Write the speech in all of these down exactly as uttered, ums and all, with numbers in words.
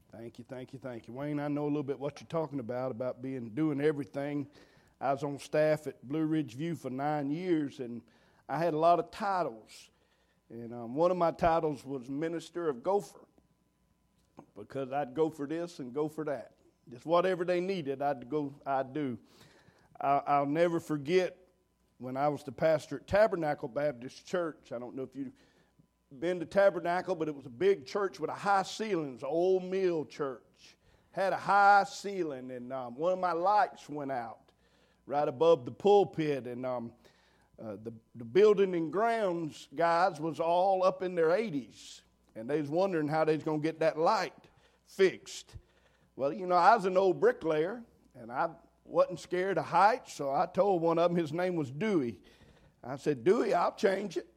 Thank you, thank you, thank you. Wayne, I know a little bit what you're talking about, about being doing everything. I was on staff at Blue Ridge View for nine years, and I had a lot of titles. And um, one of my titles was Minister of Gopher, because I'd go for this and go for that. Just whatever they needed, I'd go, I'd do. I, I'll never forget when I was the pastor at Tabernacle Baptist Church. I don't know if you've been to Tabernacle, but it was a big church with a high ceiling. It was an old mill church. Had a high ceiling, and um, one of my lights went out right above the pulpit, and um, uh, the, the building and grounds guys was all up in their eighties, and they was wondering how they was going to get that light fixed. Well, you know, I was an old bricklayer, and I wasn't scared of heights, so I told one of them, his name was Dewey. I said, Dewey, I'll change it.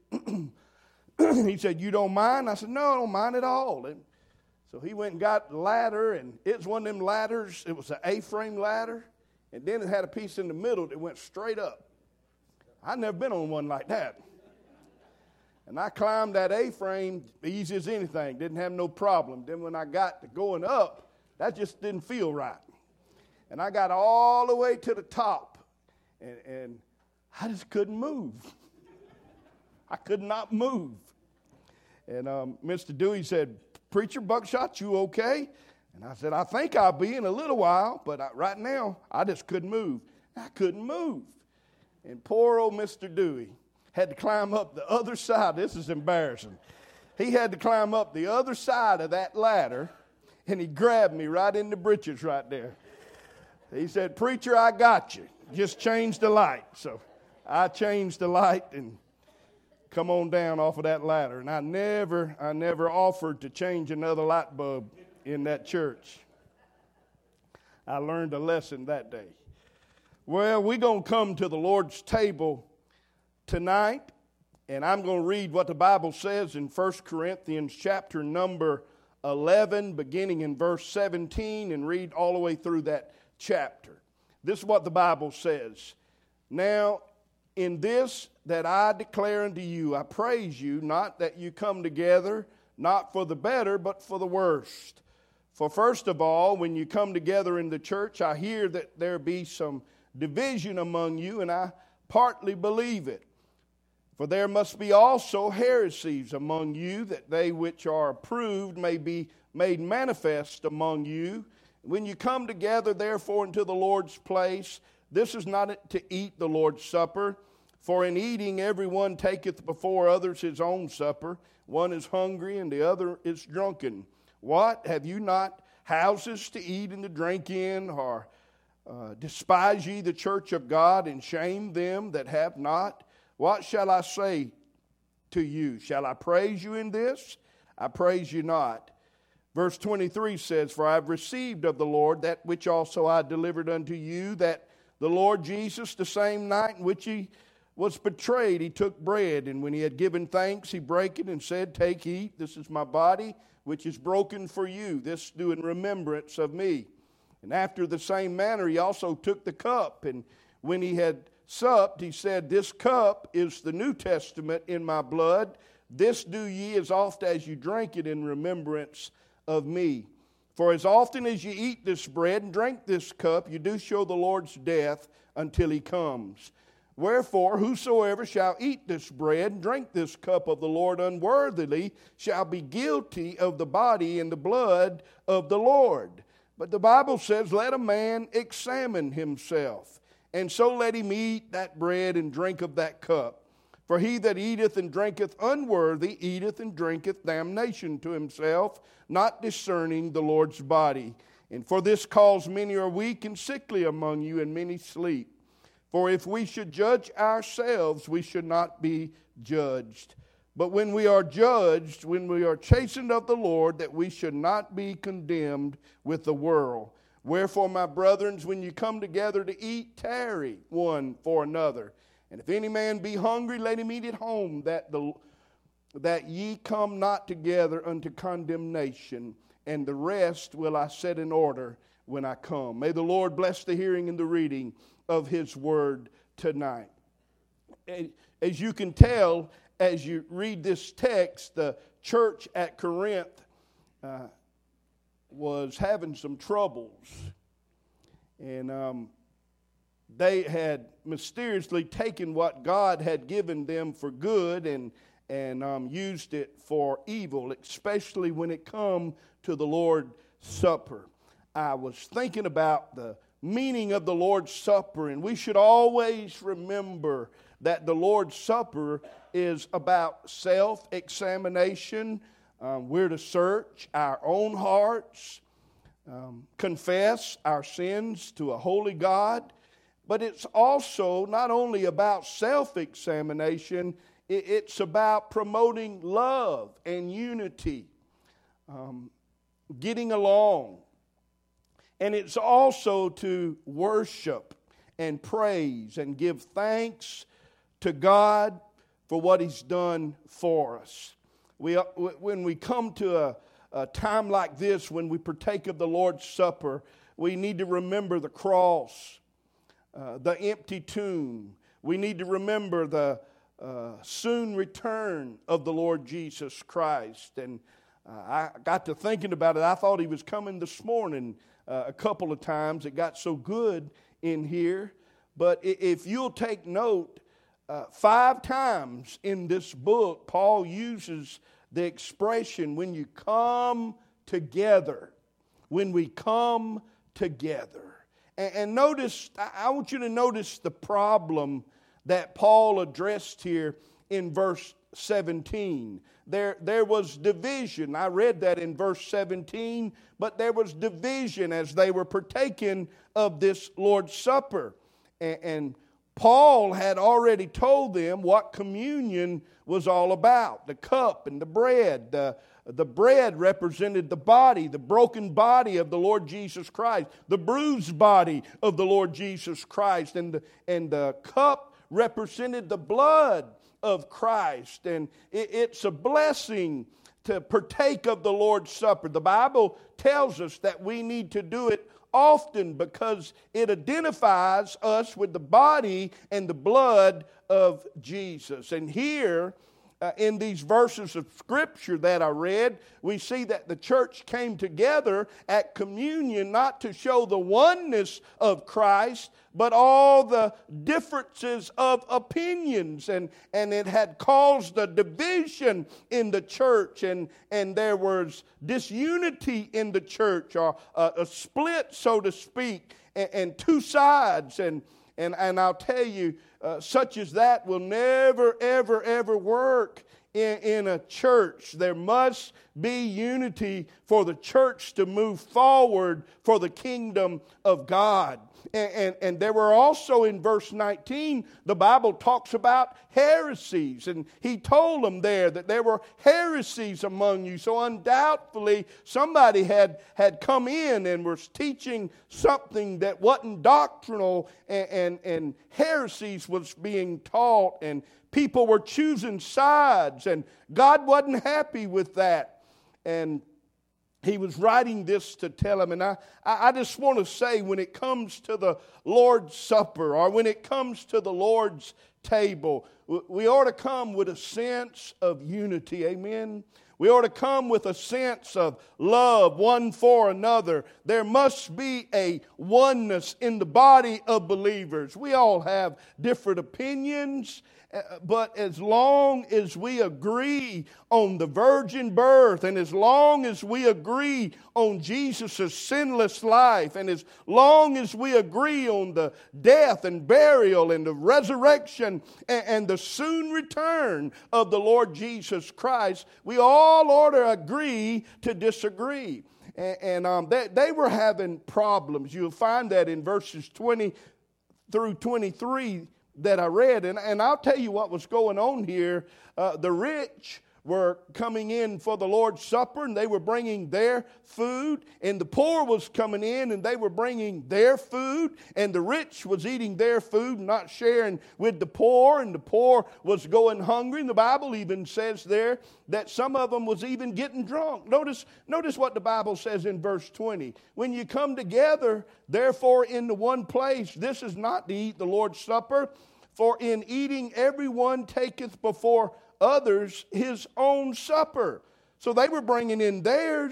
He said, you don't mind? I said, no, I don't mind at all. And so he went and got the ladder, and it was one of them ladders. It was an A-frame ladder, and then it had a piece in the middle that went straight up. I'd never been on one like that. And I climbed that A-frame easy as anything, didn't have no problem. Then when I got to going up, that just didn't feel right. And I got all the way to the top, and, and I just couldn't move. I could not move. And um, Mister Dewey said, Preacher Buckshot, you okay? And I said, I think I'll be in a little while, but I, right now, I just couldn't move. I couldn't move. And poor old Mister Dewey had to climb up the other side. This is embarrassing. He had to climb up the other side of that ladder, and he grabbed me right in the britches right there. He said, Preacher, I got you. Just change the light. So I changed the light and come on down off of that ladder. And I never, I never offered to change another light bulb in that church. I learned a lesson that day. Well, we're going to come to the Lord's table tonight, and I'm going to read what the Bible says in First Corinthians chapter number eleven, beginning in verse seventeen, and read all the way through that chapter. This is what the Bible says. Now, in this that I declare unto you, I praise you, not that you come together, not for the better, but for the worst. For first of all, when you come together in the church, I hear that there be some division among you, and I partly believe it. For there must be also heresies among you, that they which are approved may be made manifest among you. When you come together, therefore, into the Lord's place, this is not to eat the Lord's supper. For in eating everyone taketh before others his own supper. One is hungry and the other is drunken. What? Have you not houses to eat and to drink in? Or uh, despise ye the church of God, and shame them that have not? What shall I say to you? Shall I praise you in this? I praise you not. Verse twenty-three says, For I have received of the Lord that which also I delivered unto you, that the Lord Jesus, the same night in which he was betrayed, he took bread, and when he had given thanks, he brake it and said, Take, eat, this is my body, which is broken for you. This do in remembrance of me. And after the same manner he also took the cup, and when he had supped, he said, This cup is the New Testament in my blood. This do ye as oft as you drink it in remembrance of me. For as often as you eat this bread and drink this cup, you do show the Lord's death until he comes. Wherefore, whosoever shall eat this bread and drink this cup of the Lord unworthily shall be guilty of the body and the blood of the Lord. But the Bible says, Let a man examine himself, and so let him eat that bread and drink of that cup. For he that eateth and drinketh unworthy eateth and drinketh damnation to himself, not discerning the Lord's body. And for this cause many are weak and sickly among you, and many sleep. For if we should judge ourselves, we should not be judged. But when we are judged, when we are chastened of the Lord, that we should not be condemned with the world. Wherefore, my brethren, when you come together to eat, tarry one for another. And if any man be hungry, let him eat at home, that the that ye come not together unto condemnation. And the rest will I set in order when I come. May the Lord bless the hearing and the reading of his word tonight. As you can tell, as you read this text, the church at Corinth uh, was having some troubles. And um, they had mysteriously taken what God had given them for good and, and um, used it for evil, especially when it come to the Lord's Supper. I was thinking about the meaning of the Lord's Supper, and we should always remember that the Lord's Supper is about self-examination. Um, we're to search our own hearts, um, confess our sins to a holy God, but it's also not only about self-examination, it, it's about promoting love and unity, um, getting along. And it's also to worship and praise and give thanks to God for what He's done for us. We, when we come to a, a time like this, when we partake of the Lord's Supper, we need to remember the cross, uh, the empty tomb. We need to remember the uh, soon return of the Lord Jesus Christ. And uh, I got to thinking about it. I thought He was coming this morning uh, a couple of times. It got so good in here. But if you'll take note, Uh, five times in this book, Paul uses the expression, when you come together. When we come together. And, and notice, I, I want you to notice the problem that Paul addressed here in verse seventeen. There, there was division. I read that in verse seventeen, but there was division as they were partaking of this Lord's Supper. And, and Paul had already told them what communion was all about. The cup and the bread. The, the bread represented the body, the broken body of the Lord Jesus Christ. The bruised body of the Lord Jesus Christ. And the, and the cup represented the blood of Christ. And it, it's a blessing to partake of the Lord's Supper. The Bible tells us that we need to do it often because it identifies us with the body and the blood of Jesus. And here, uh, in these verses of Scripture that I read, we see that the church came together at communion not to show the oneness of Christ, but all the differences of opinions. And, and it had caused a division in the church, and, and there was disunity in the church, or a, a split, so to speak, and, and two sides. And, and, and I'll tell you, uh, such as that will never, ever, ever work in, in a church. There must be unity for the church to move forward for the kingdom of God. And, and, and there were also in verse nineteen, the Bible talks about heresies. And he told them there that there were heresies among you. So undoubtedly somebody had, had come in and was teaching something that wasn't doctrinal, and, and, and heresies was being taught, and people were choosing sides, and God wasn't happy with that. And he was writing this to tell them. And I, I just want to say, when it comes to the Lord's Supper, or when it comes to the Lord's table, we ought to come with a sense of unity. Amen. We ought to come with a sense of love one for another. There must be a oneness in the body of believers. We all have different opinions, but as long as we agree on the virgin birth, and as long as we agree on Jesus' sinless life, and as long as we agree on the death and burial and the resurrection and, and the soon return of the Lord Jesus Christ, we all ought to agree to disagree. And, and um, they, they were having problems. You'll find that in verses twenty through twenty-three that I read. And, and I'll tell you what was going on here. Uh, the rich were coming in for the Lord's Supper, and they were bringing their food. And the poor was coming in, and they were bringing their food. And the rich was eating their food, not sharing with the poor. And the poor was going hungry. And the Bible even says there that some of them was even getting drunk. Notice, notice what the Bible says in verse twenty. When you come together, therefore, into one place, this is not to eat the Lord's Supper. For in eating everyone taketh before others his own supper. So they were bringing in theirs,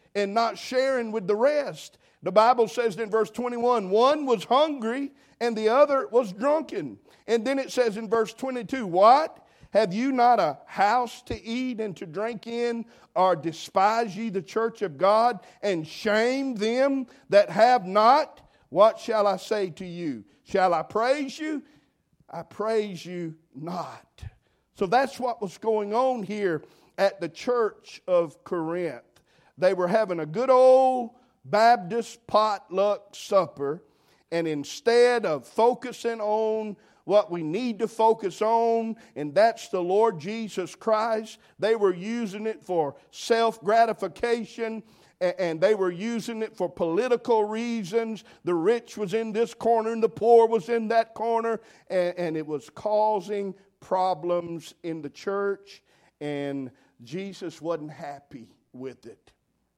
and not sharing with the rest. The Bible says in verse twenty-one, one was hungry and the other was drunken. And then it says in verse twenty-two, what? Have you not a house to eat and to drink in? Or despise ye the church of God and shame them that have not? What shall I say to you? Shall I praise you? I praise you not. So that's what was going on here at the church of Corinth. They were having a good old Baptist potluck supper, and instead of focusing on what we need to focus on, and that's the Lord Jesus Christ, they were using it for self-gratification, and they were using it for political reasons. The rich was in this corner and the poor was in that corner, and it was causing problems in the church, and Jesus wasn't happy with it.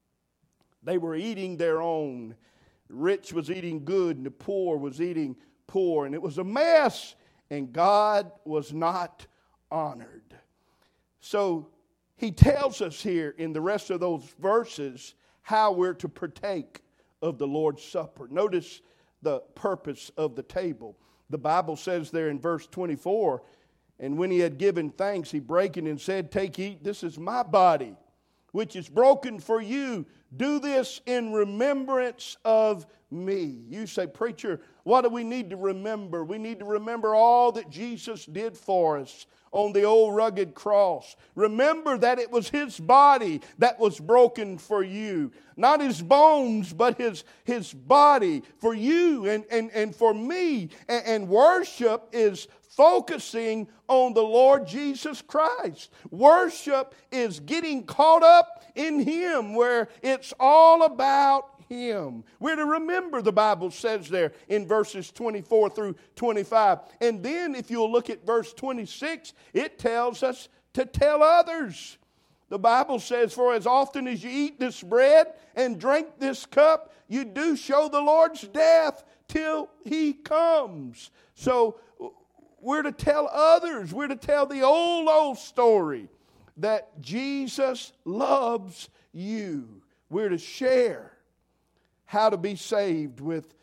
They were eating their own. The rich was eating good and the poor was eating poor, and it was a mess, and God was not honored. So he tells us here in the rest of those verses how we're to partake of the Lord's Supper. Notice the purpose of the table. The Bible says there in verse twenty-four, and when he had given thanks, he brake it and said, take, eat, this is my body, which is broken for you. Do this in remembrance of me. You say, preacher, what do we need to remember? We need to remember all that Jesus did for us on the old rugged cross. Remember that it was his body that was broken for you. Not his bones, but his, his body for you and, and, and for me. And, and worship is focusing on the Lord Jesus Christ. Worship is getting caught up in him, where it's all about him. We're to remember, the Bible says there in verses twenty-four through twenty-five. And then if you'll look at verse twenty-six, it tells us to tell others. The Bible says, for as often as you eat this bread and drink this cup, you do show the Lord's death till he comes. So we're to tell others, we're to tell the old, old story that Jesus loves you. We're to share how to be saved with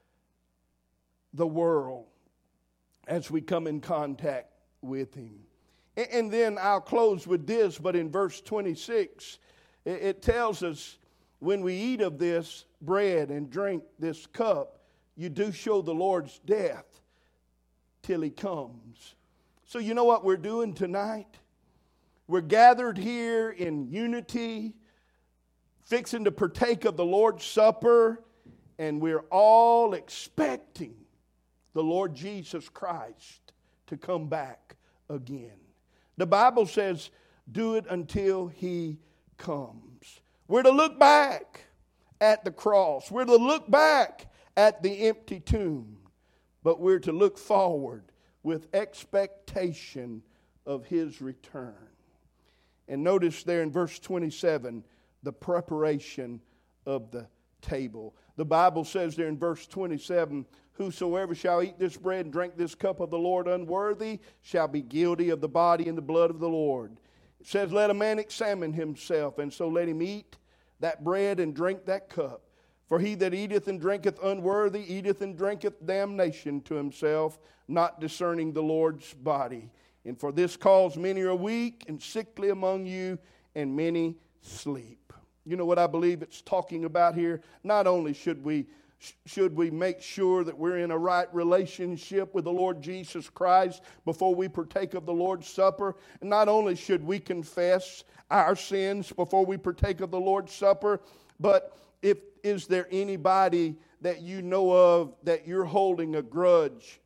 the world as we come in contact with him. And then I'll close with this, but in verse twenty-six, it tells us when we eat of this bread and drink this cup, you do show the Lord's death till he comes. So you know what we're doing tonight? We're gathered here in unity, fixing to partake of the Lord's Supper, and we're all expecting the Lord Jesus Christ to come back again. The Bible says, do it until he comes. We're to look back at the cross. We're to look back at the empty tomb. But we're to look forward with expectation of his return. And notice there in verse twenty-seven, the preparation of the table. The Bible says there in verse twenty-seven, whosoever shall eat this bread and drink this cup of the Lord unworthy shall be guilty of the body and the blood of the Lord. It says, let a man examine himself, and so let him eat that bread and drink that cup. For he that eateth and drinketh unworthy eateth and drinketh damnation to himself, not discerning the Lord's body. And for this cause many are weak and sickly among you, and many sleep. You know what I believe it's talking about here? Not only should we should we make sure that we're in a right relationship with the Lord Jesus Christ before we partake of the Lord's Supper, not only should we confess our sins before we partake of the Lord's Supper, but if is there anybody that you know of that you're holding a grudge?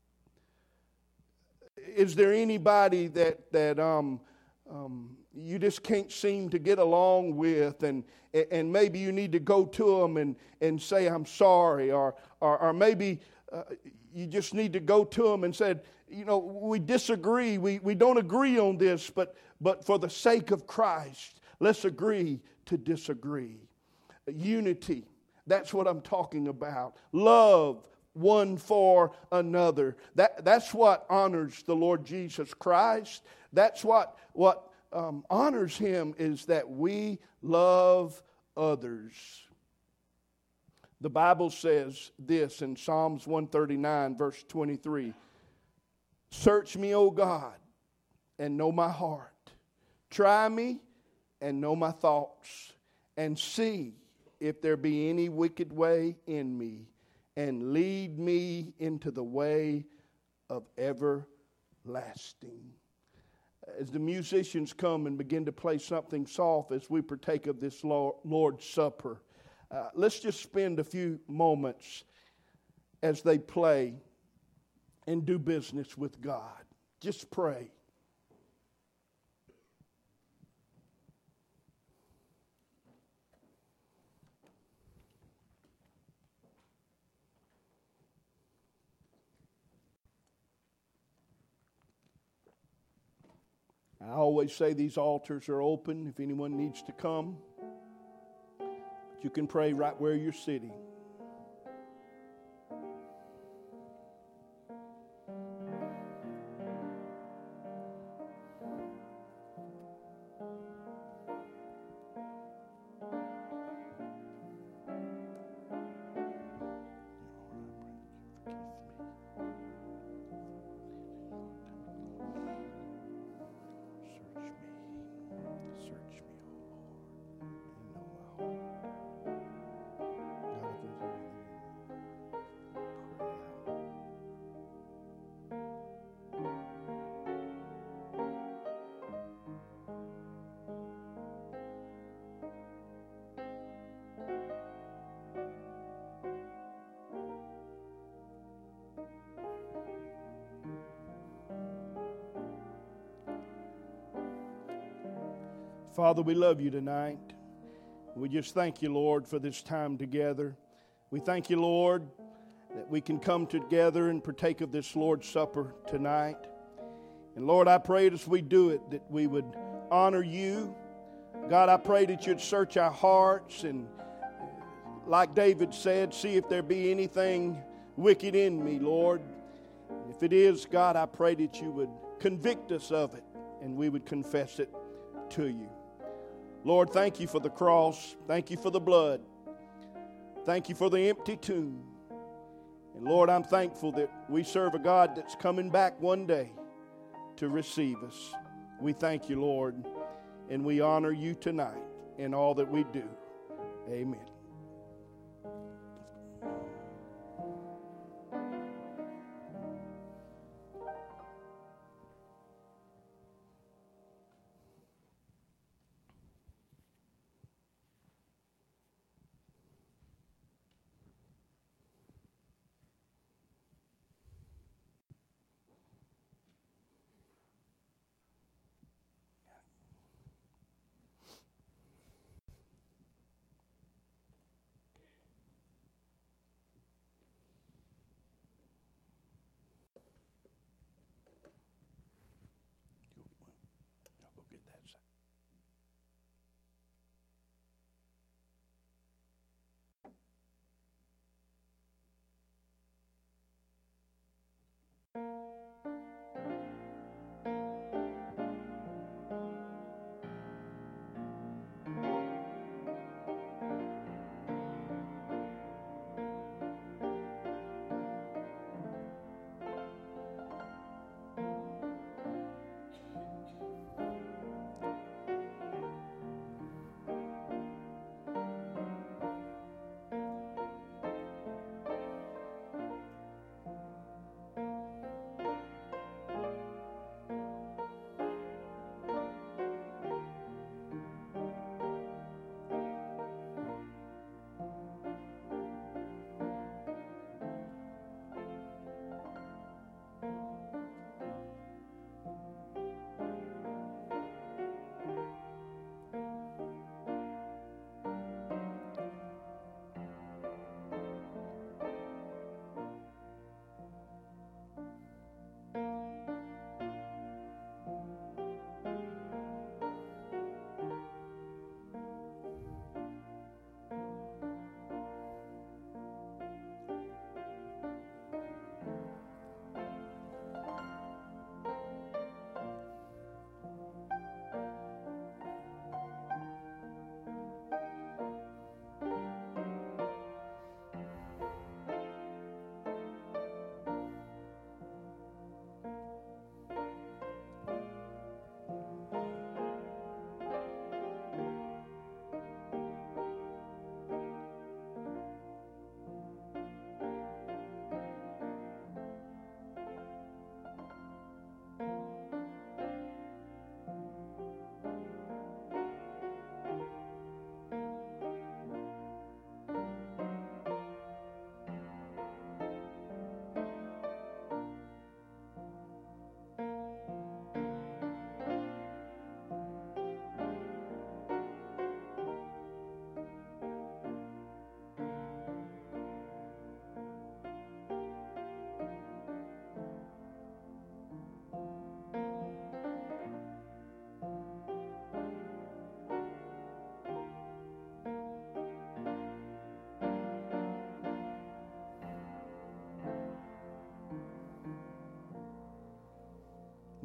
Is there anybody that that um, um, you just can't seem to get along with, and and maybe you need to go to them and, and say, I'm sorry, or or, or maybe uh, you just need to go to them and say, you know, we disagree, we, we don't agree on this, but but for the sake of Christ, let's agree to disagree. Unity, that's what I'm talking about. Love one for another. That, that's what honors the Lord Jesus Christ. That's what, what um, honors him, is that we love others. The Bible says this in Psalms one thirty-nine, verse twenty-three. Search me, O God, and know my heart. Try me and know my thoughts, and see if there be any wicked way in me, and lead me into the way of everlasting. As the musicians come and begin to play something soft as we partake of this Lord's Supper, uh, let's just spend a few moments as they play and do business with God. Just pray. I always say these altars are open if anyone needs to come. But you can pray right where you're sitting. Father, we love you tonight. We just thank you, Lord, for this time together. We thank you, Lord, that we can come together and partake of this Lord's Supper tonight. And Lord, I pray as we do it that we would honor you. God, I pray that you'd search our hearts and, like David said, see if there be anything wicked in me, Lord. If it is, God, I pray that you would convict us of it and we would confess it to you. Lord, thank you for the cross. Thank you for the blood. Thank you for the empty tomb. And Lord, I'm thankful that we serve a God that's coming back one day to receive us. We thank you, Lord, and we honor you tonight in all that we do. Amen.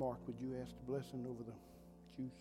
Mark, would you ask the blessing over the juice?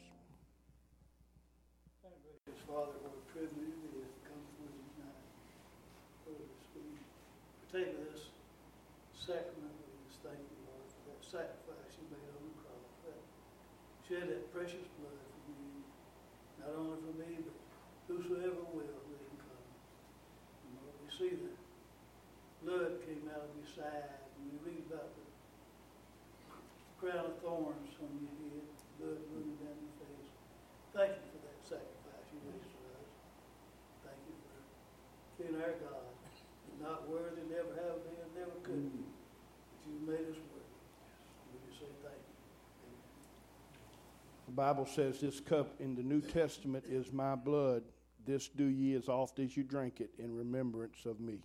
Gracious Father, what a privilege it is to come before you tonight. Lord, as we partake of this sacrament, we just thank you, Lord, for that sacrifice you made on the cross, that shed that precious blood for me, not only for me, but whosoever will, let him come. And Lord, we see that blood came out of your side, and we read about the crown of thorns on your head, blood running down your face. Thank you for that sacrifice you made for us. Thank you for being our God. Not worthy, never have been, never could be. But you made us worthy. We just say thank you. Amen. The Bible says this cup in the New Testament is my blood. This do ye as oft as you drink it in remembrance of me.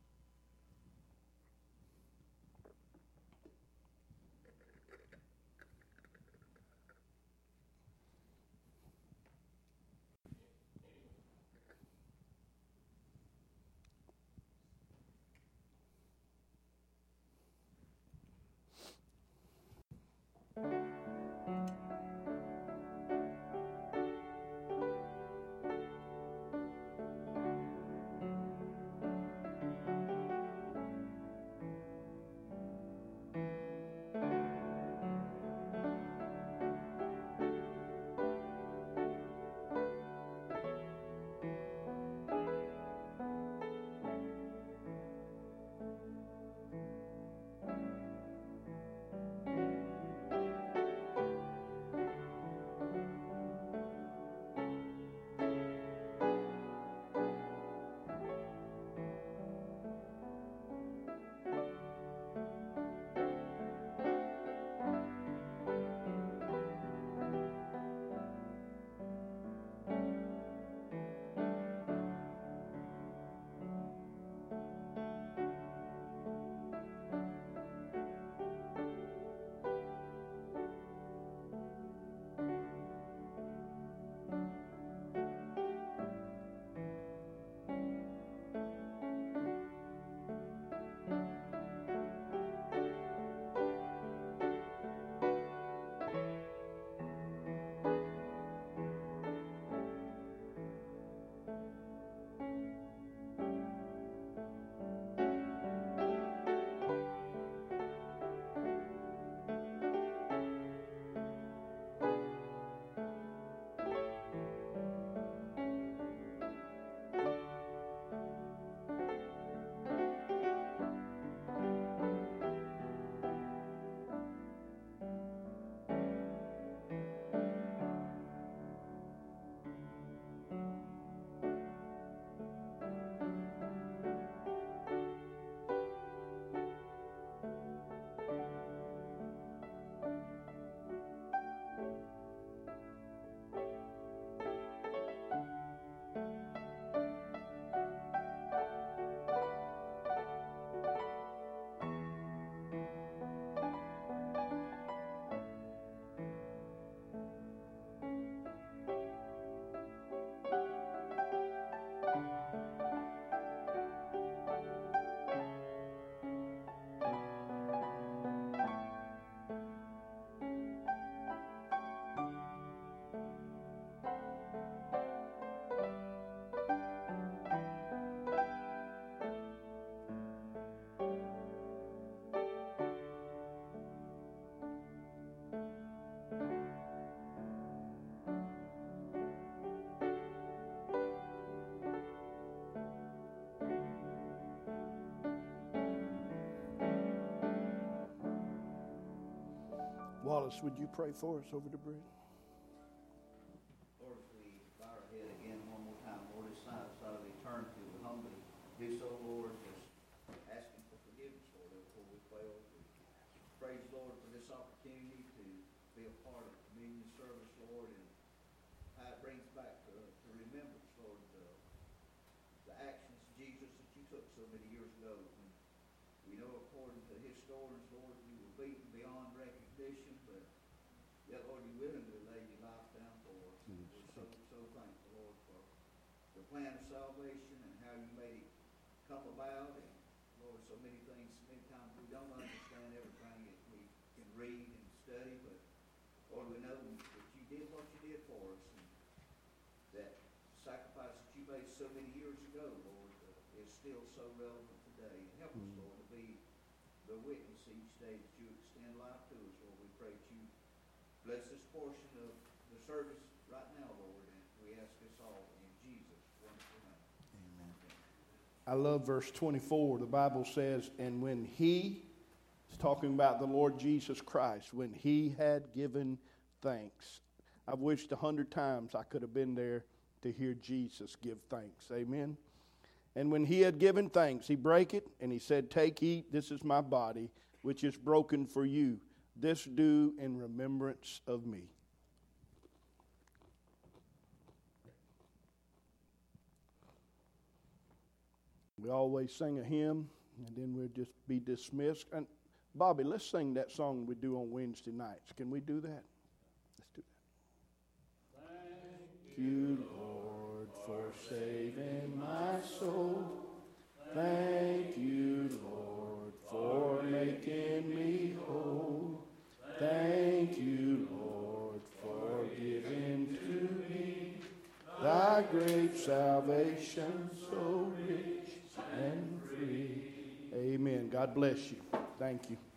Wallace, would you pray for us over the bread? Lord, as we bow our head again one more time, Lord, this side side of eternity, we humbly do so, Lord, just asking for forgiveness, Lord, before we fail. We praise, Lord, for this opportunity to be a part of communion service, Lord, and how it brings back to, to remembrance, Lord, the, the actions, Jesus, that you took so many years ago. And we know, according to historians, Lord, you were beaten beyond recognition, but yet, Lord, you willingly laid your life down for us. Mm-hmm. We're so, so thankful, Lord, for the plan of salvation and how you made it come about. And, Lord, so many things, many times we don't understand everything that we can read and study, but Lord, we know that you did what you did for us, and that sacrifice that you made so many years ago, Lord, uh, is still so relevant today. And help us, Lord, to be the witness each day that you extend life to us, Lord. We pray that you bless this portion of the service right now, Lord, and we ask this all in Jesus' wonderful name. Amen. I love verse twenty-four. The Bible says, and when he, it's talking about the Lord Jesus Christ, when he had given thanks. I've wished a hundred times I could have been there to hear Jesus give thanks. Amen. And when he had given thanks, he brake it, and he said, take, eat, this is my body, which is broken for you. This do in remembrance of me. We always sing a hymn, and then we'll just be dismissed. And Bobby, let's sing that song we do on Wednesday nights. Can we do that? Let's do that. Thank you, Lord, for saving my soul. Thank you, Lord, for making me whole. Thank you, Lord, for giving to me thy great salvation, so rich and free. Amen. God bless you. Thank you.